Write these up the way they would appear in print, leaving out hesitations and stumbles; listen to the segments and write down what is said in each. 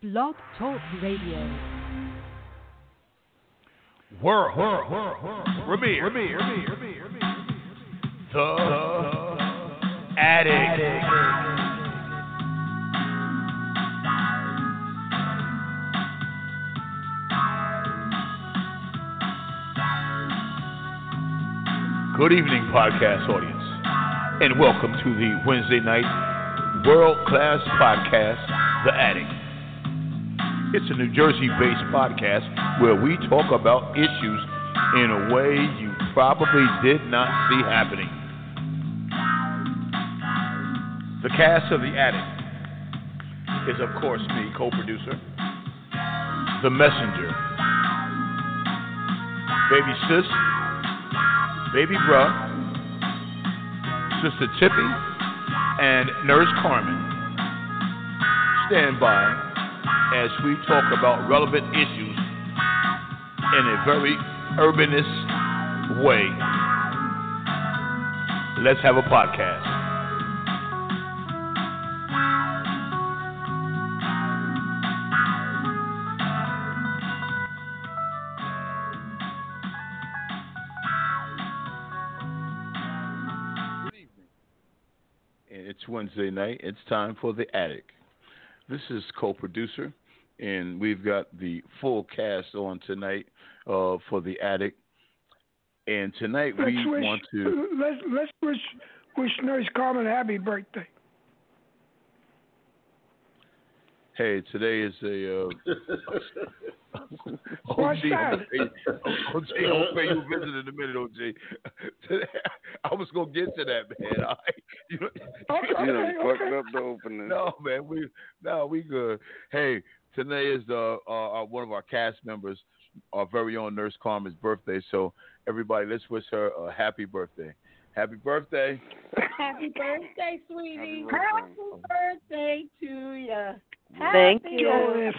Blog Talk Radio. World Premiere. The Attic. Good evening, podcast audience, and welcome to the Wednesday night world-class podcast, The Attic. It's a New Jersey-based podcast where we talk about issues in a way you probably did not see happening. The cast of The Attic is, of course, me, co-producer, The Messenger, Baby Sis, Baby Bruh, Sister Tippy, and Nurse Carmen. Stand by as we talk about relevant issues in a very urbanist way. Let's have a podcast. It's Wednesday night. It's time for The Attic. This is co-producer, and we've got the full cast on tonight for The Attic. And tonight let's wish Nurse Carmen a happy birthday. Hey, today is a What's that? OG, I'll pay you a visit in a minute, OG. Today, I was gonna get to that, man. All right. You fucked up the opening. No, man, we good. Hey, today is one of our cast members, our very own Nurse Carmen's birthday. So everybody, let's wish her a happy birthday. Happy birthday. Happy birthday, sweetie. Happy birthday to you. Thank you.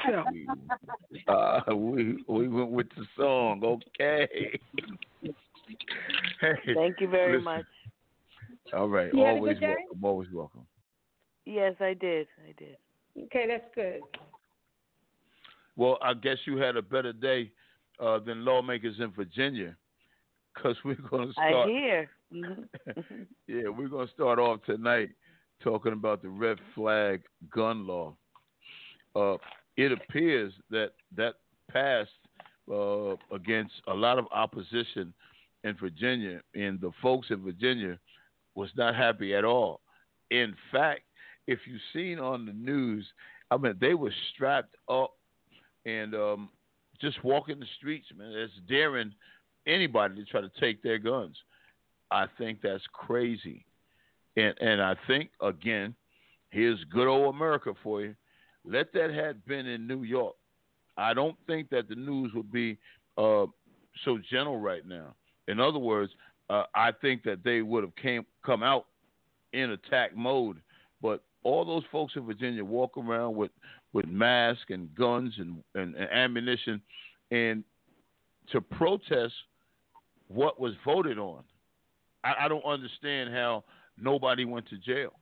We went with the song, okay. Hey, thank you very much. All right, you always welcome. Always welcome. Yes, I did. Okay, that's good. Well, I guess you had a better day than lawmakers in Virginia, because we're going to start. I hear. Yeah, we're going to start off tonight talking about the red flag gun law. It appears that passed against a lot of opposition in Virginia, and the folks in Virginia was not happy at all. In fact, if you've seen on the news, I mean, they were strapped up and just walking the streets, man. It's daring anybody to try to take their guns. I think that's crazy. And I think, again, here's good old America for you. Let that had been in New York, I don't think that the news would be so gentle right now. In other words, I think that they would have come out in attack mode. But all those folks in Virginia walk around with masks and guns and ammunition and to protest what was voted on. I don't understand how nobody went to jail.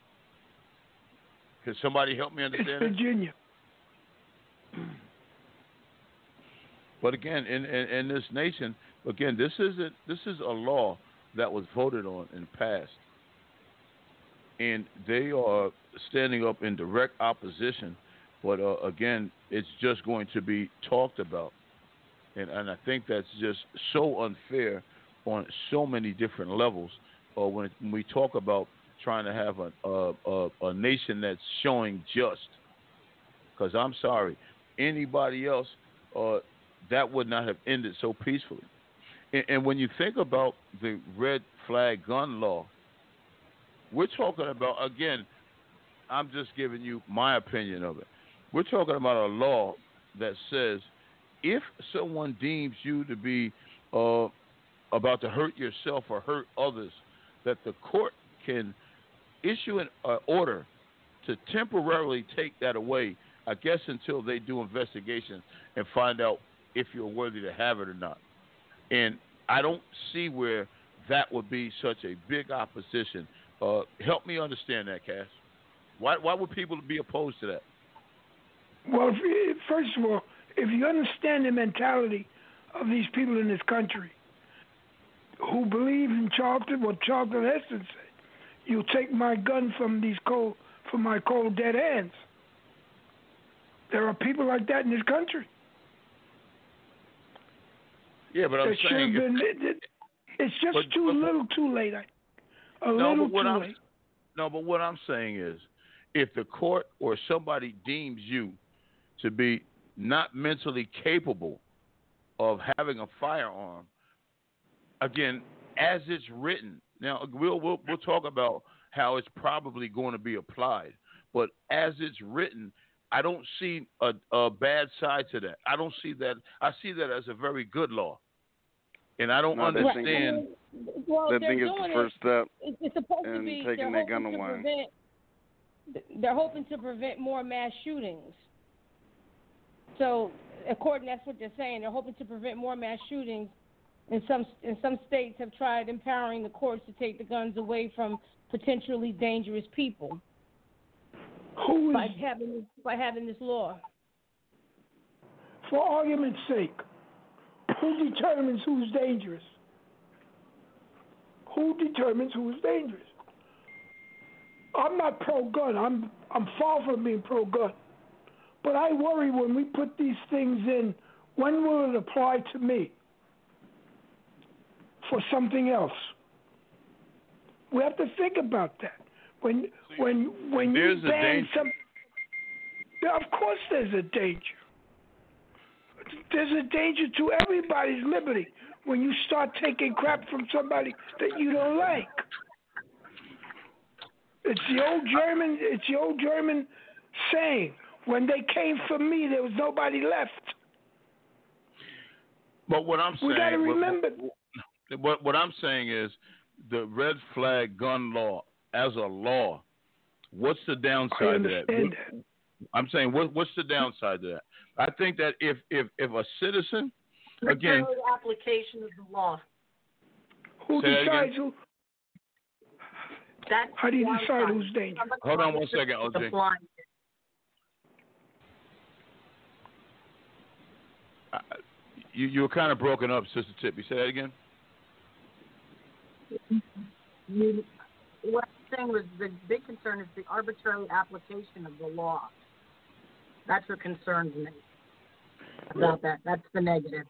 Can somebody help me understand? It's Virginia. But again, in this nation, again, this is a law that was voted on and passed, and they are standing up in direct opposition. But again, it's just going to be talked about, and I think that's just so unfair on so many different levels. When we talk about trying to have a nation that's showing just, because I'm sorry, anybody else that would not have ended so peacefully. And when you think about the red flag gun law, we're talking about, again, I'm just giving you my opinion of it. We're talking about a law that says if someone deems you to be about to hurt yourself or hurt others, that the court can issue an order to temporarily take that away, I guess until they do investigation and find out if you're worthy to have it or not. And I don't see where that would be such a big opposition. Help me understand that, Cass. Why would people be opposed to that? Well, first of all, if you understand the mentality of these people in this country who believe in what Charlton Heston said, "You take my gun from my cold dead hands." There are people like that in this country. Yeah, but I'm saying it's just too little, too late. A little too late. No, but what I'm saying is, if the court or somebody deems you to be not mentally capable of having a firearm, again, as it's written. Now we'll talk about how it's probably going to be applied, but as it's written, I don't see a bad side to that. I don't see that. I see that as a very good law, and I don't understand. Well, I think it's the first step it's supposed to in be taking their gun away. They're hoping to prevent more mass shootings. So, according, that's what they're saying. They're hoping to prevent more mass shootings. And some states have tried empowering the courts to take the guns away from potentially dangerous people. By having this law. For argument's sake, who determines who's dangerous? Who determines who's dangerous? I'm not pro-gun. I'm far from being pro-gun. But I worry when we put these things in, when will it apply to me for something else? We have to think about that. When you ban something, of course there's a danger. There's a danger to everybody's liberty when you start taking crap from somebody that you don't like. It's the old German saying, when they came for me, there was nobody left. But what I'm saying, we got to remember. What I'm saying is, the red flag gun law as a law. What's the downside to that? I'm saying, what's the downside to that? I think that if a citizen, again, application of the law. Who decides who? How do you decide who's dangerous? Hold on 1 second, OJ. You were kind of broken up, Sister Tippy. Say that again. What I'm saying was the big concern is the arbitrary application of the law. That's what concerns me about that. That's the negative.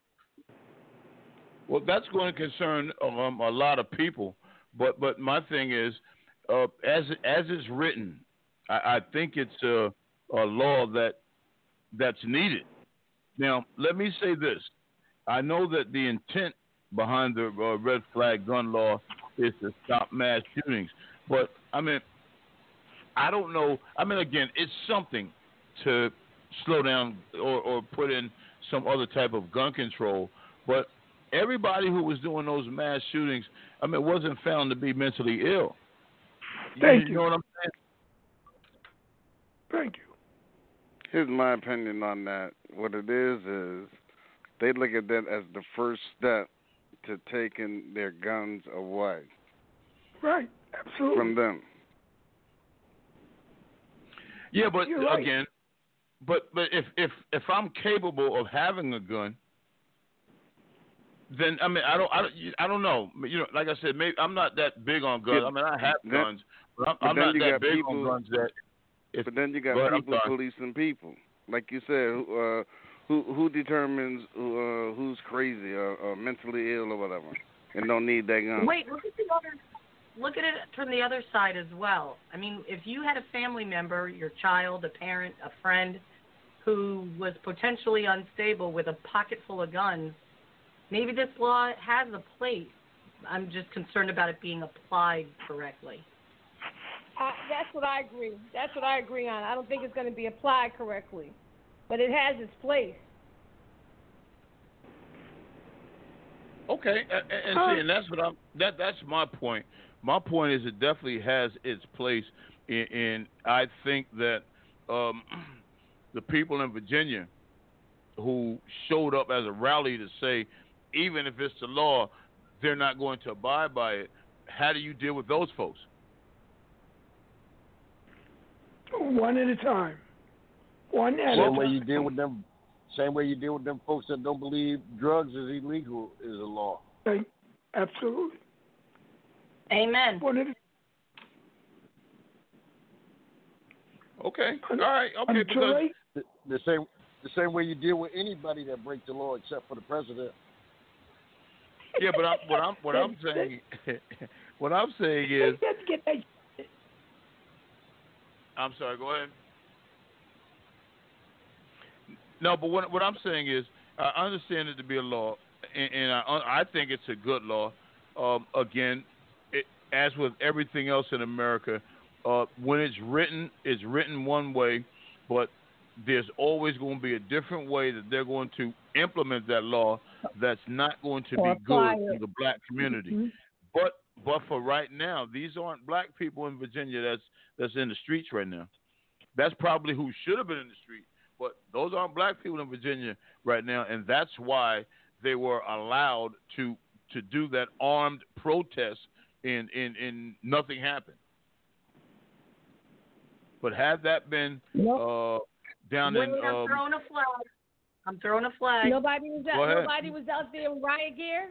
Well, that's going to concern a lot of people. But my thing is, as it's written, I think it's a law that's needed. Now, let me say this. I know that the intent behind the red flag gun law is to stop mass shootings. But, I mean, I don't know. I mean, again, it's something to slow down or put in some other type of gun control. But everybody who was doing those mass shootings, I mean, wasn't found to be mentally ill. Thank you. You know what I'm saying? Thank you. Here's my opinion on that. What it is they look at that as the first step to taking their guns away. Right. Absolutely. From them. Yeah, but right. Again, but if I'm capable of having a gun, then I mean I don't know. You know, like I said, maybe I'm not that big on guns. I mean, I have guns, but I'm not that big on guns. But then you got people policing people, like you said. Who determines who's crazy or mentally ill or whatever, and don't need that gun? Wait, look at it from the other side as well. I mean, if you had a family member, your child, a parent, a friend, who was potentially unstable with a pocket full of guns, maybe this law has a place. I'm just concerned about it being applied correctly. That's what I agree. That's what I agree on. I don't think it's going to be applied correctly, but it has its place. Okay, and that's what that's my point. My point is it definitely has its place, and I think that the people in Virginia who showed up as a rally to say, even if it's the law, they're not going to abide by it. How do you deal with those folks? One at a time. One at a Same way time. you deal with them. Same way you deal with them folks that don't believe drugs is illegal is a law. Right. Absolutely. Amen. One at a Okay. All right. Okay. Until Because The same way you deal with anybody that breaks the law except for the president. yeah, but what I'm saying what I'm saying is Let's get that. I'm sorry. Go ahead. No, but what I'm saying is I understand it to be a law, and I think it's a good law. Again, as with everything else in America, when it's written one way, but there's always going to be a different way that they're going to implement that law that's not going to be good in the black community. Mm-hmm. But for right now, these aren't black people in Virginia that's in the streets right now. That's probably who should have been in the street, but those aren't black people in Virginia right now, and that's why they were allowed to do that armed protest and nothing happened. But had that been down in I'm throwing a flag. Nobody was out there in riot gear.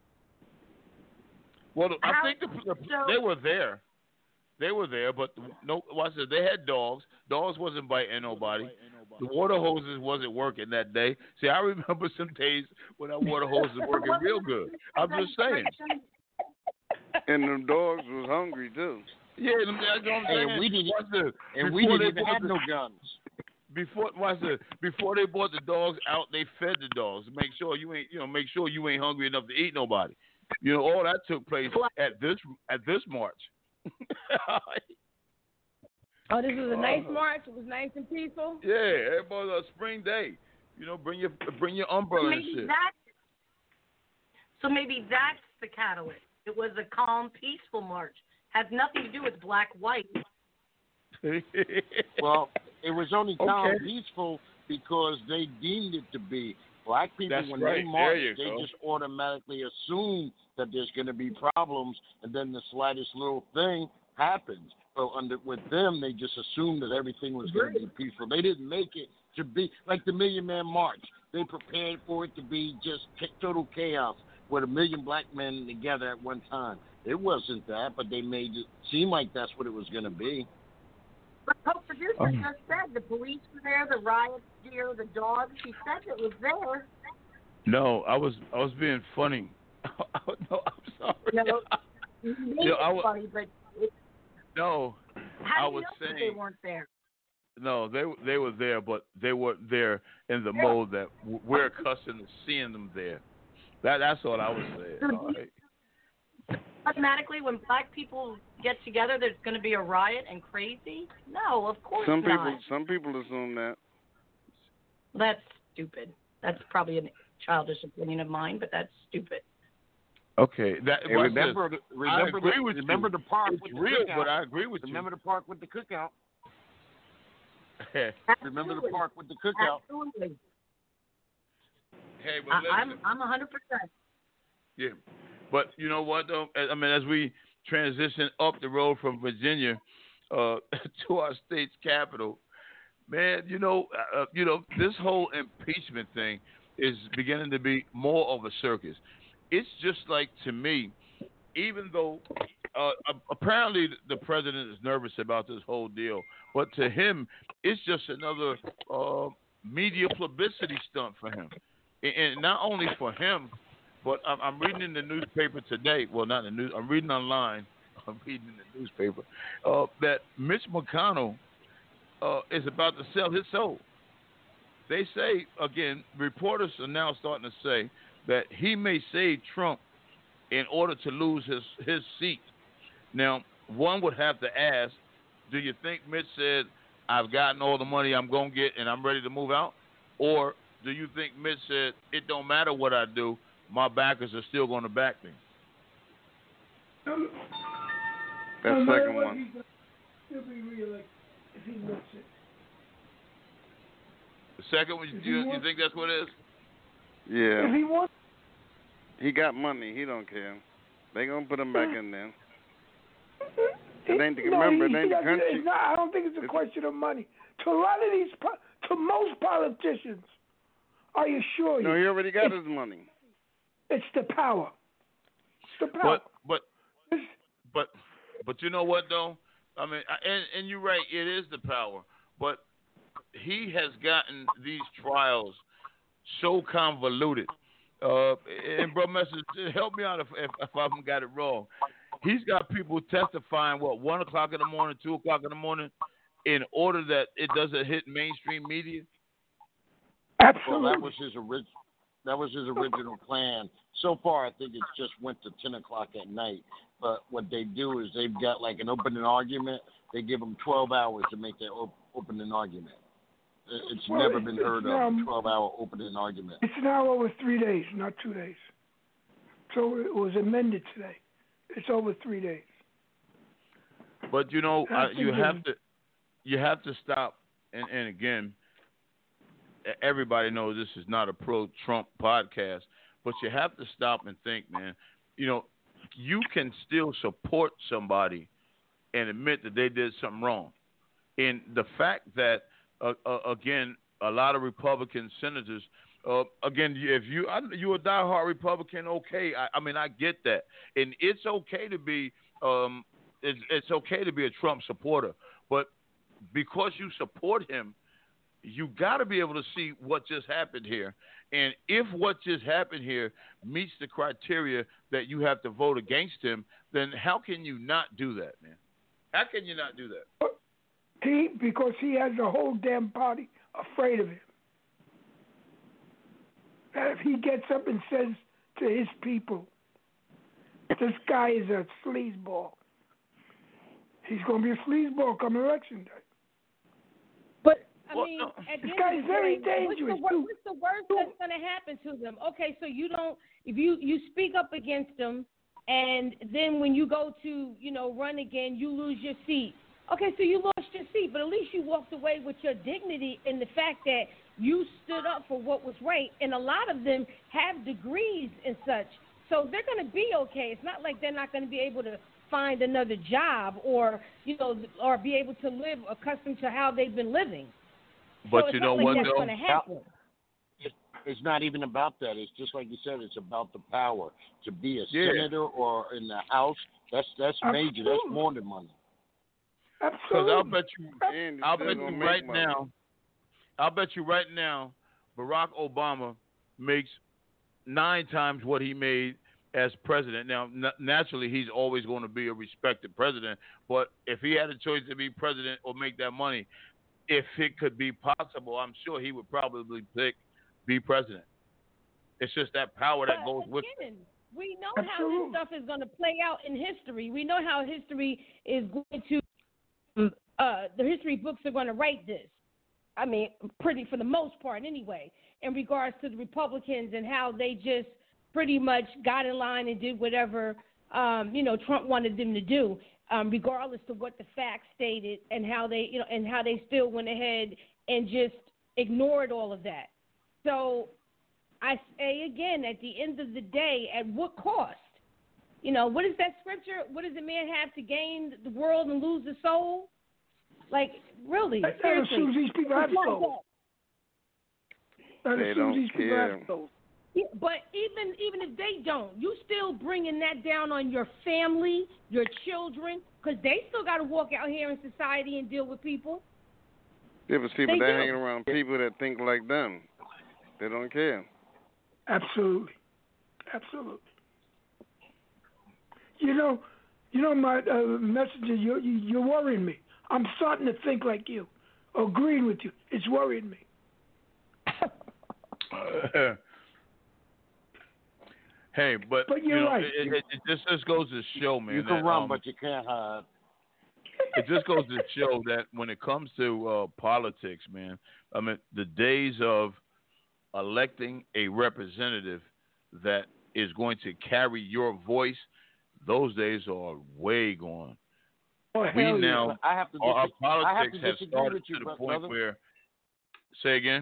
Well, I think they were there. They were there, but they had dogs. Dogs wasn't biting nobody. The water hoses wasn't working that day. See, I remember some days when that water hose was working real good. I'm just saying. And them dogs was hungry too. Yeah, that's what I'm saying. And we didn't even have no guns. Before they brought the dogs out, they fed the dogs. Make sure you ain't hungry enough to eat nobody. All that took place at this march. Oh, this was a nice march. It was nice and peaceful. Yeah, it was a spring day. Bring your umbrella and shit. So maybe that's the catalyst. It was a calm, peaceful march. Has nothing to do with black-white. Well, it was only calm, peaceful because they deemed it to be. Black people, when they march, they just automatically assume that there's going to be problems, and then the slightest little thing happens. So with them, they just assumed that everything was going to be peaceful. They didn't make it to be like the Million Man March. They prepared for it to be just total chaos with 1 million black men together at one time. It wasn't that, but they made it seem like that's what it was going to be. But co-producer just said the police were there, the riot gear, the dogs. He said it was there. No, I was being funny. No, I'm sorry. No, funny, but no, how I do you was know saying they weren't there. No, they were there, but they weren't there in the mode that we're accustomed to seeing them there. That's what I was saying. All right. Automatically, when black people get together, there's going to be a riot and crazy? No, of course not. not. Some people assume that. That's stupid. That's probably a childish opinion of mine, but that's stupid. Okay. Remember the park it's with real, the cookout. But I agree with Remember the park with the cookout. Remember the Absolutely. park with the cookout. Absolutely. Hey, but listen. I'm 100%. Yeah. But you know what, though? I mean, as we transition up the road from Virginia to our state's capital, man, this whole impeachment thing is beginning to be more of a circus. It's just like, to me, even though apparently the president is nervous about this whole deal, but to him, it's just another media publicity stunt for him. And not only for him, but I'm reading in the newspaper today. Well, not in the news. I'm reading online. I'm reading in the newspaper that Mitch McConnell is about to sell his soul. They say, again, reporters are now starting to say that he may save Trump in order to lose his seat. Now, one would have to ask, do you think Mitch said, I've gotten all the money I'm going to get and I'm ready to move out? Or do you think Mitch said, it don't matter what I do, my backers are still going to back me? That second one. He'll be reelected if he wants it. The second one, you think that's what it is? Yeah. If he wants, he got money. He don't care. They gonna put him back in there. It ain't the country. I don't think it's a question of money. To a lot of to most politicians. I assure you. No, he already got his money. It's the power. It's the power. But you know what though? I mean, and you're right. It is the power, but he has gotten these trials so convoluted. And bro, message, help me out if I haven't got it wrong. He's got people testifying 1 o'clock in the morning, 2 o'clock in the morning, in order that it doesn't hit mainstream media. Absolutely. Well, that was his original plan. So far, I think it just went to 10 o'clock at night. But what they do is they've got like an opening argument. They give them 12 hours to make their opening argument. It's never been heard of, a 12-hour opening argument. It's now over 3 days, not 2 days. So it was amended today. It's over 3 days. But you know, you have to stop. And again, everybody knows this is not a pro-Trump podcast, but you have to stop and think, man. You know, you can still support somebody and admit that they did something wrong. And the fact that again, a lot of Republican senators. Again, if you're a diehard Republican, okay. I mean, I get that, and it's okay to be it's okay to be a Trump supporter. But because you support him, you got to be able to see what just happened here. And if what just happened here meets the criteria that you have to vote against him, then how can you not do that, man? How can you not do that? Because he has the whole damn party afraid of him. That if he gets up and says to his people, this guy is a sleazeball, he's going to be a sleazeball come election day. But, I mean, at this the guy end is of the very day, dangerous. What's the worst that's going to happen to them? Okay, so you don't, if you speak up against them, and then when you go to, run again, you lose your seat. Okay, so you lost your seat, but at least you walked away with your dignity and the fact that you stood up for what was right. And a lot of them have degrees and such, so they're going to be okay. It's not like they're not going to be able to find another job or, or be able to live accustomed to how they've been living. But so you know what, though? It's not even about that. It's just like you said. It's about the power to be a senator or in the House. That's major. That's more than money. Because I'll bet you right now, Barack Obama makes 9 times what he made as president. Now, naturally, he's always going to be a respected president. But if he had a choice to be president or make that money, if it could be possible, I'm sure he would probably be president. It's just that power that goes with it. We know how this stuff is going to play out in history. We know how history is going to. The history books are going to write this. I mean, pretty for the most part anyway, in regards to the Republicans and how they just pretty much got in line and did whatever, Trump wanted them to do, regardless of what the facts stated and how they still went ahead and just ignored all of that. So I say again, at the end of the day, at what cost? What is that scripture? What does a man have to gain the world and lose the soul? Like, really? That seriously. assumes these people have souls. They don't care. Yeah, but even if they don't, you still bringing that down on your family, your children, because they still got to walk out here in society and deal with people. Yeah, but see, they're hanging around people that think like them. They don't care. Absolutely. My messenger, you're worrying me. I'm starting to think like you, agreeing with you. It's worrying me. Hey, but you're right. It just goes to show, man. You can run, but you can't hide. It just goes to show that when it comes to politics, man, I mean, the days of electing a representative that is going to carry your voice, those days are way gone. Our politics have started to the point where. Say again.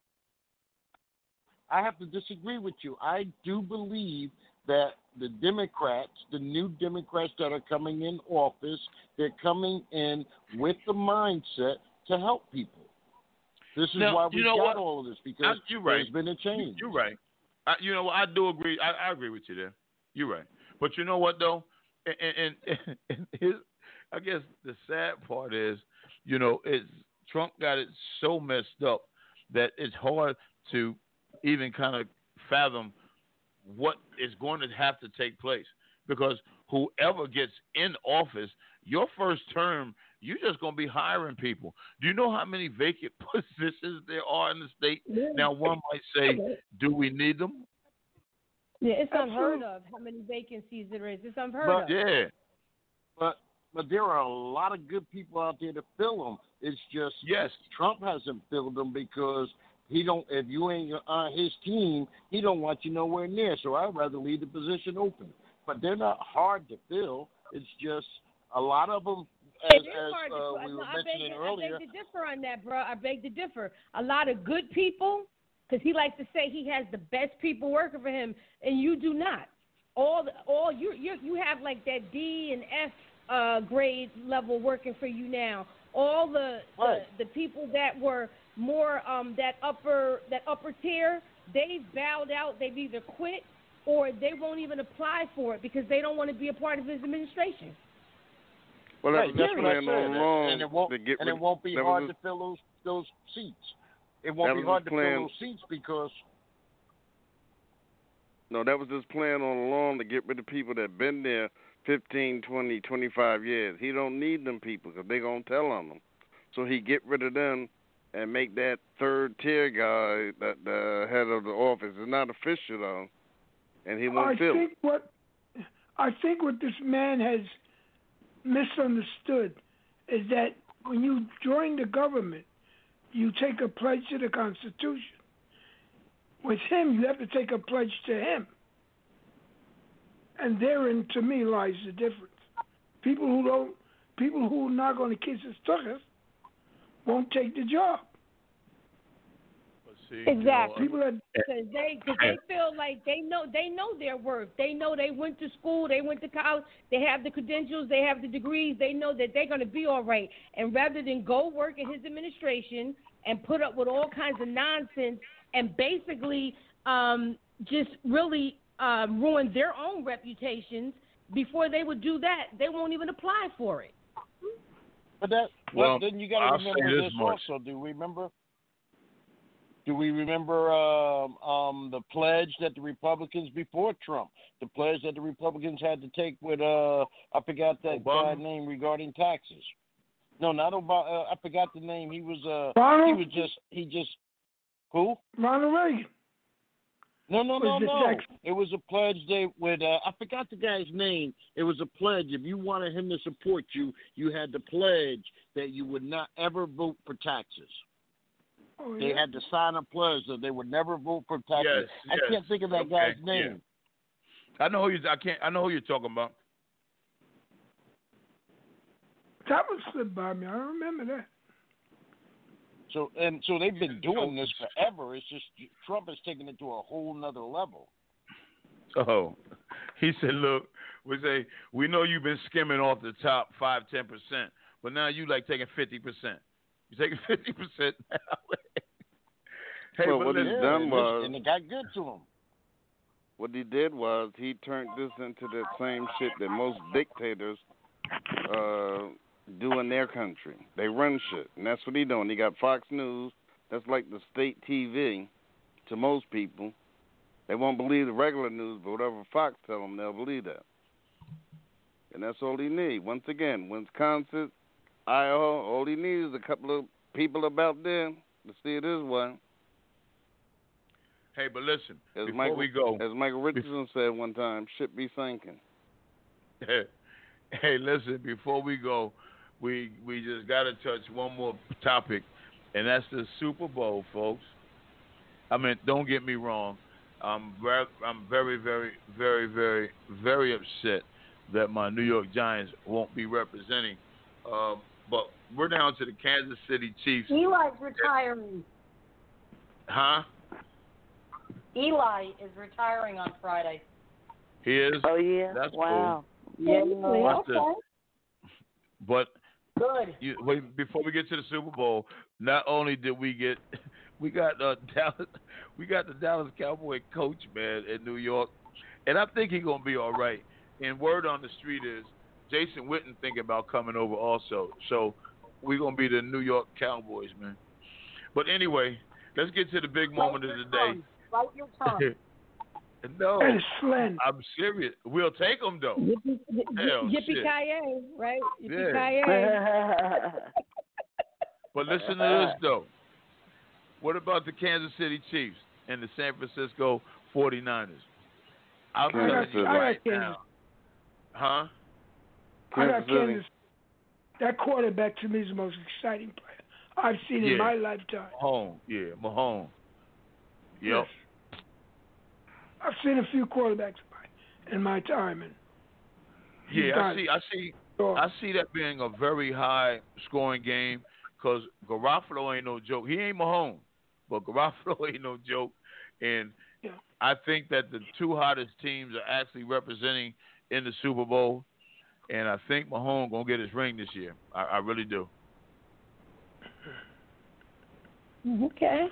I have to disagree with you. I do believe that the Democrats, the new Democrats that are coming in office, they're coming in with the mindset to help people. This is why we got all of this, because you're right. There's been a change. You're right. I do agree. I agree with you there. You're right. But you know what though, and I guess the sad part is, Trump got it so messed up that it's hard to even kind of fathom what is going to have to take place, because whoever gets in office, your first term, you're just going to be hiring people. Do you know how many vacant positions there are in the state? Yeah. Now, one might say, do we need them? Yeah, it's unheard of how many vacancies there is. It's unheard of. Yeah. But there are a lot of good people out there to fill them. It's just Trump hasn't filled them because he don't. If you ain't on his team, he don't want you nowhere near. So I'd rather leave the position open. But they're not hard to fill. It's just a lot of them. As we were mentioning earlier. I beg to differ on that, bro. I beg to differ. A lot of good people, because he likes to say he has the best people working for him, and you do not. You have like that D and F grade level working for you now. All the people that were more that upper tier, they've bowed out. They've either quit or they won't even apply for it because they don't want to be a part of his administration. Well, that's what I said. And it won't be hard to fill those seats. It won't be hard to fill those seats because. No, that was his plan all along, to get rid of people that been there 15, 20, 25 years. He don't need them people because they're going to tell on them. So he get rid of them and make that third tier guy the head of the office. It's not official, though, and he won't fill it. I think what this man has misunderstood is that when you join the government, you take a pledge to the Constitution. With him, you have to take a pledge to him. And therein, to me, lies the difference. People who are not going to kiss his tuchus won't take the job. Exactly. Because they feel like they know their worth. They know they went to school, they went to college, they have the credentials, they have the degrees. They know that they're going to be all right. And rather than go work in his administration and put up with all kinds of nonsense and basically just really ruin their own reputations, before they would do that, they won't even apply for it. But then you got to remember this also. Do we remember? Do we remember the pledge that the Republicans before Trump, the pledge that the Republicans had to take with I forgot that guy's name regarding taxes. No, not Obama. I forgot the name. He was who? Ronald Reagan. No. It was a pledge I forgot the guy's name. It was a pledge. If you wanted him to support you, you had to pledge that you would not ever vote for taxes. Oh, they had to sign a pledge that they would never vote for taxes. Yes. I can't think of that guy's name. Yeah. I know who you're talking about. That was slipped by me. I don't remember that. So they've been doing this forever. It's just Trump has taken it to a whole nother level. Oh, he said, "Look, we know you've been skimming off the top 5-10%, but now you like taking 50%. You're taking 50% now." Hey, well, what he done was, and it got good to him. What he did was he turned this into that same shit that most dictators do in their country. They run shit, and that's what he doing. He got Fox News. That's like the state TV to most people. They won't believe the regular news, but whatever Fox tell them, they'll believe that. And that's all he need. Once again, Wisconsin, Iowa, all he needs is a couple of people about there to see it his way. Hey, but listen, before we go. As Michael Richardson said one time, shit be sinking. Hey, listen, before we go, we just got to touch one more topic, and that's the Super Bowl, folks. I mean, don't get me wrong. I'm very, very, very, very, very upset that my New York Giants won't be representing. But we're down to the Kansas City Chiefs. Eli's retiring. Huh? Eli is retiring on Friday. He is? Oh, yeah? That's wow. cool. Yeah. Watch this. But Good. Wait, before we get to the Super Bowl, not only did we got Dallas, we got the Dallas Cowboy coach, man, in New York, and I think he's gonna be all right. And word on the street is Jason Witten thinking about coming over also. So we're gonna be the New York Cowboys, man. But anyway, let's get to the big moment of the day. Bite your tongue. No, that is slang. I'm serious. We'll take them though. Yippee-ki-yay, right? Yippee-ki-yay. Yeah. But listen to this though. What about the Kansas City Chiefs and the San Francisco 49ers? I'm telling you right now. Huh? I got Kansas. That quarterback to me is the most exciting player I've seen in my lifetime. Mahomes. Yep. Yes. I've seen a few quarterbacks in my time, and I see that being a very high scoring game because Garoppolo ain't no joke. He ain't Mahomes, but Garoppolo ain't no joke, and I think that the two hottest teams are actually representing in the Super Bowl, and I think Mahomes gonna get his ring this year. I really do. Okay.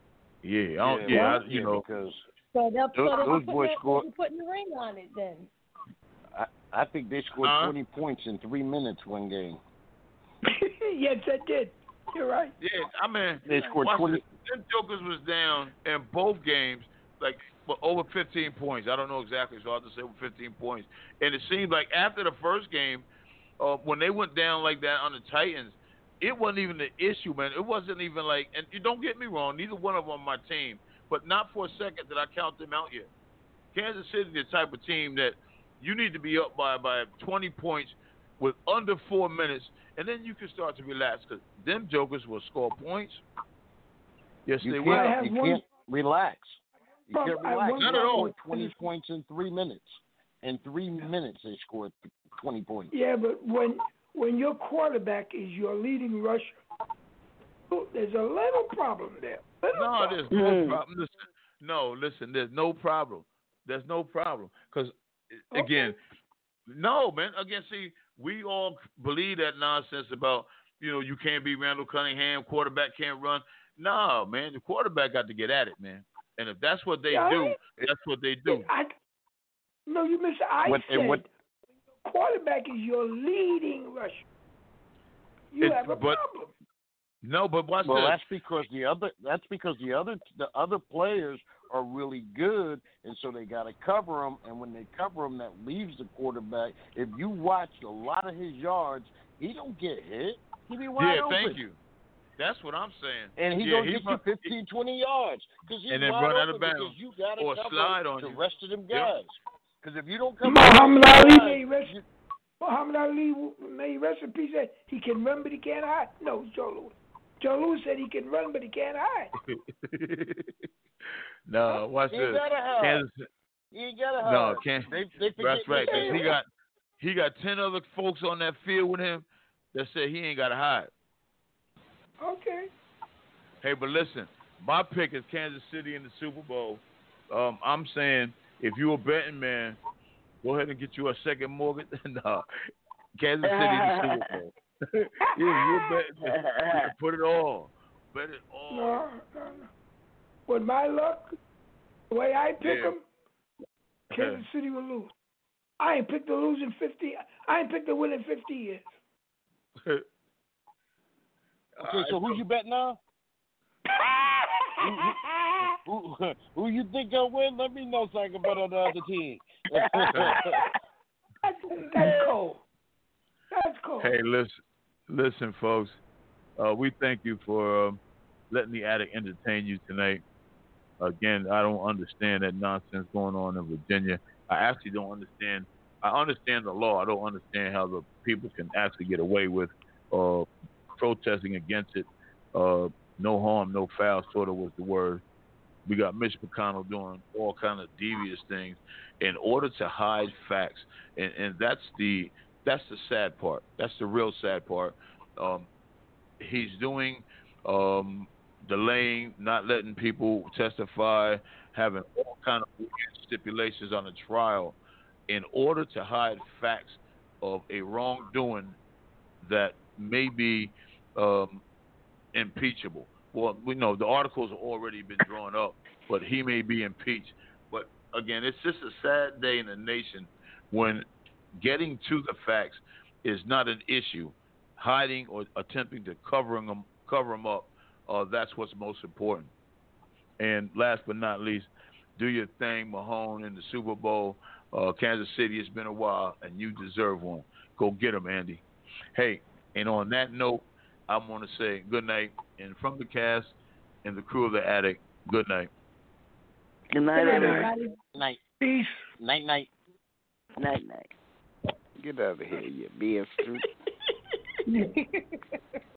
Because so they'll those boys scored. Putting the ring on it then. I think they scored 20 points in 3 minutes one game. Yes, they did. You're right. Yeah, I mean, they scored 20. Them Jokers was down in both games, like over 15 points. I don't know exactly, so I'll just say over 15 points. And it seemed like after the first game, when they went down like that on the Titans, it wasn't even the issue, man. It wasn't even like, and you don't get me wrong, neither one of them on my team, but not for a second did I count them out yet. Kansas City is the type of team that you need to be up by 20 points with under 4 minutes, and then you can start to relax because them Jokers will score points. Yes, they will. You can't relax. You can't relax. Not at all. 20 points in 3 minutes. In 3 minutes, they scored 20 points. Yeah, but when your quarterback is your leading rusher, there's a little problem there. There's no problem. Listen, there's no problem. There's no problem. Because, again, no, man. Again, see, we all believe that nonsense about, you can't be Randall Cunningham, quarterback can't run. No, man, the quarterback got to get at it, man. And if that's what they do, that's what they do. You missed it. Quarterback is your leading rusher. You have a problem. No, but watch this. That's because the other players are really good, and so they got to cover them. And when they cover them, that leaves the quarterback. If you watch a lot of his yards, he don't get hit. He be wide open. Thank you. That's what I'm saying. And he's going to get you 15, 20 yards. And then run out of bounds. Because you got to or cover slide on the you. rest of them guys. Because if you don't cover Muhammad Ali, may he rest in peace, said he can run but he can't hide. No, it's Joe Louis. Joe Louis said he can run but he can't hide. No, watch this. He ain't got to hide. No, can't. That's right. Because he got 10 other folks on that field with him that said he ain't got to hide. Okay. Hey, but listen, my pick is Kansas City in the Super Bowl. I'm saying if you're a betting man, go ahead and get you a second mortgage. No, Kansas City in the Super Bowl. You're betting man. Put it all. Bet it all. No. With my luck, the way I pick them, Kansas City will lose. I ain't picked to lose in 50. I ain't picked to win in 50 years. Okay, so who you betting on? who you think will win? Let me know so I can bet on the other team. That's cold. That's cold. Hey, listen, folks. We thank you for letting the Attic entertain you tonight. Again, I don't understand that nonsense going on in Virginia. I actually don't understand. I understand the law. I don't understand how the people can actually get away with protesting against it. No harm, no foul, sort of was the word. We got Mitch McConnell doing all kind of devious things in order to hide facts, and that's the sad part. That's the real sad part. He's doing delaying, not letting people testify, having all kind of stipulations on the trial in order to hide facts of a wrongdoing that may be impeachable. Well, we know the articles have already been drawn up, but he may be impeached. But again, it's just a sad day in the nation when getting to the facts is not an issue. Hiding or attempting to cover them up, that's what's most important. And last but not least, do your thing, Mahone, in the Super Bowl. Kansas City, it's been a while, and you deserve one. Go get them, Andy. Hey, and on that note, I want to say good night. And from the cast and the crew of The Attic, good night. Good night, everybody. Night. Peace. Night, night. Night, night. Get out of here, you BS truth.